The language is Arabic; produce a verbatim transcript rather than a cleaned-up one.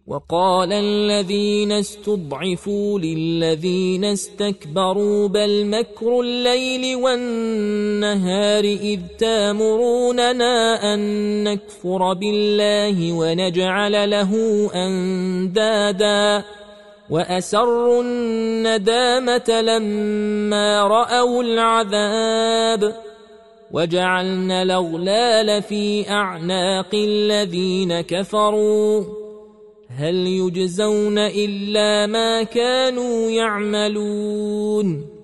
وقال الذين استضعفوا للذين استكبروا بل مكر الليل والنهار إذ تامروننا أن نكفر بالله ونجعل له أندادا وأسروا الندامة لما رأوا العذاب وجعلنا الأغلال في أعناق الذين كفروا هل يجزون إلا ما كانوا يعملون